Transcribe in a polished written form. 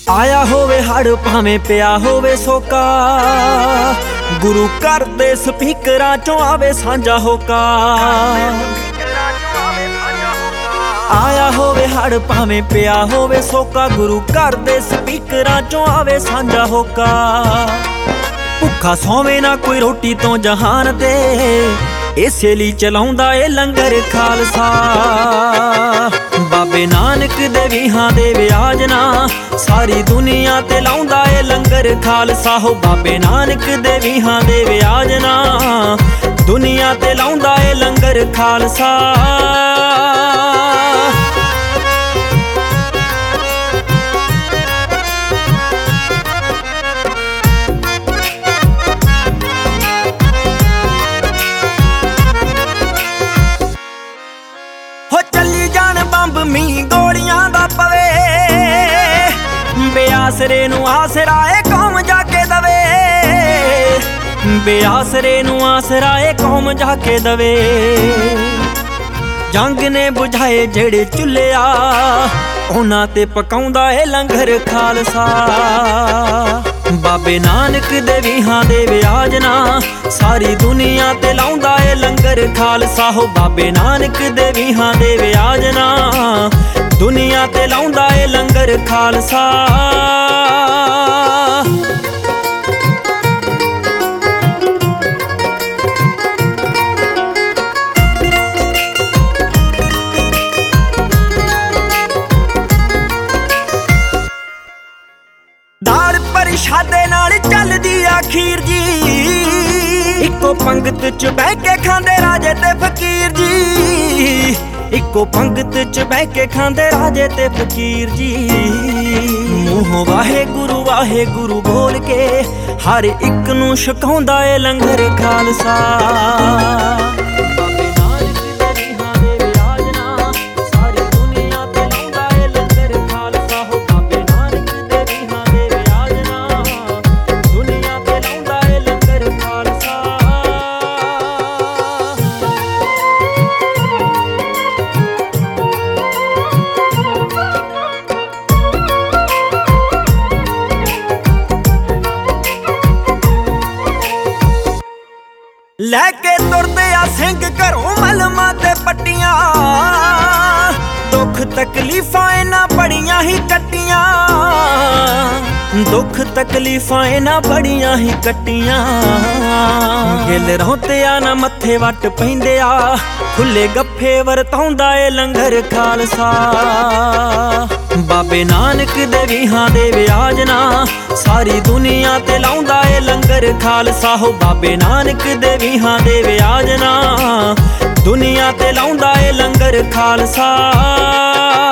ਆਇਆ ਹੋਵੇ ਹੜ ਭਾਵੇਂ ਪਿਆ ਹੋਵੇ ਸੋਕਾ, ਗੁਰੂ ਘਰ ਦੇ ਸਪੀਕਰਾਂ ਚੋਂ ਆਵੇ ਸਾਂਝਾ ਹੋਕਾ। ਆਇਆ ਹੋਵੇ ਹੜ ਭਾਵੇਂ ਪਿਆ ਹੋਵੇ ਸੋਕਾ, ਗੁਰੂ ਘਰ ਦੇ ਸਪੀਕਰਾਂ ਚੋਂ ਆਵੇ ਸਾਂਝਾ ਹੋਕਾ। ਭੁੱਖਾ ਸੌਵੇਂ ਨਾ ਕੋਈ ਰੋਟੀ ਤੋਂ ਜਹਾਨ ਦੇ, ਇਸੇ ਲਈ ਚਲਾਉਂਦਾ ਏ ਲੰਗਰ ਖਾਲਸਾ। ਬਾਬੇ ਨਾਨਕ ਦੇ ਵੀਹਾਂ ਦੇ ਵਿਆਜ ਨਾ, ਸਾਰੀ ਦੁਨੀਆ ਤੇ ਲਾਉਂਦਾ ਏ ਲੰਗਰ ਖਾਲਸਾ। ਹੋ ਬਾਬੇ ਨਾਨਕ ਦੇ ਵੀਹਾਂ ਦੇ ਵਿਆਜ ਨਾ, ਦੁਨੀਆ ਤੇ ਲਾਉਂਦਾ ਏ ਲੰਗਰ ਖਾਲਸਾ। ਹੋ ਚੱਲੀ ਜਾਣ ਬੰਬ ਮੀਂਹ ਗੋਲੀਆਂ ਦਾ ਪਵੇ, ਬੇਆਸਰੇ ਨੂੰ ਆਸਰਾ ਏ ਕੌਮ ਜਾ ਕੇ ਦਵੇ। ਬੇਆਸਰੇ ਨੂੰ ਆਸਰਾ ਏ ਕੌਮ ਜਾ ਕੇ ਦਵੇ। ਜੰਗ ਨੇ ਬੁਝਾਏ ਜਿਹੜੇ ਚੁੱਲ੍ਹਿਆ, ਉਹਨਾਂ ਤੇ ਪਕਾਉਂਦਾ ਏ ਲੰਗਰ ਖਾਲਸਾ। ਬਾਬੇ ਨਾਨਕ ਦੇ ਵੀਹਾਂ ਦੇ ਵਿਆਜ ਨਾ, ਸਾਰੀ ਦੁਨੀਆ ਤੇ ਲਾਉਂਦਾ ਏ ਲੰਗਰ ਖਾਲਸਾ। ਹੋ ਬਾਬੇ ਨਾਨਕ ਦੇ ਵੀਹਾਂ ਦੇ ਵਿਆਜ ਨਾ, ਦੁਨੀਆ ਤੇ ਲਾਉਂਦਾ ਏ ਲੰਗਰ ਖਾਲਸਾ। ਦਾਲ ਪ੍ਰਸ਼ਾਦੇ ਨਾਲ ਚੱਲਦੀ ਆ ਖੀਰ ਜੀ, ਇੱਕੋ ਪੰਗਤ ਚ ਬਹਿ ਕੇ ਖਾਂਦੇ ਰਾਜੇ ਤੇ ਫਕੀਰ ਜੀ। ਇੱਕੋ ਪੰਗਤ ਚ ਬਹਿ ਕੇ ਖਾਂਦੇ ਰਾਜੇ ਤੇ ਫਕੀਰ ਜੀ। ਮੂੰਹੋਂ ਵਾਹਿਗੁਰੂ ਵਾਹਿਗੁਰੂ ਬੋਲ ਕੇ, ਹਰ ਇੱਕ ਨੂੰ ਛਕਾਉਂਦਾ ਏ ਲੰਗਰ ਖਾਲਸਾ। ਲੈ ਕੇ ਤੁਰਦੇ ਆ ਸਿੰਘ ਘਰੋਂ ਮਲਮਾਂ ਤੇ ਪੱਟੀਆਂ, ਦੁੱਖ ਤਕਲੀਫਾਂ ਇਹਨਾਂ ਬੜੀਆਂ ਹੀ ਕੱਟੀਆਂ। ਦੁੱਖ ਤਕਲੀਫਾਂ ਇਹਨਾਂ ਬੜੀਆਂ ਹੀ ਕੱਟੀਆਂ। ਗਿੱਲ ਰੋਂਤਿਆਂ ਨਾ ਮੱਥੇ ਵੱਟ ਪੈਂਦੇ ਆ, ਖੁੱਲੇ ਗੱਫੇ ਵਰਤਾਉਂਦਾ ਏ ਲੰਗਰ ਖਾਲਸਾ। ਬਾਬੇ ਨਾਨਕ ਦੇ ਵੀਹਾਂ ਦੇ ਵਿਆਜ ਨਾ, ਸਾਰੀ ਦੁਨੀਆ ਤੇ ਲਾਉਂਦਾ ਏ ਲੰਗਰ ਖਾਲਸਾ। ਹੋ ਬਾਬੇ ਨਾਨਕ ਦੇ ਵੀਹਾਂ ਦੇ ਵਿਆਜ ਨਾ, ਦੁਨੀਆ ਤੇ ਲਾਉਂਦਾ ਏ ਲੰਗਰ ਖਾਲਸਾ।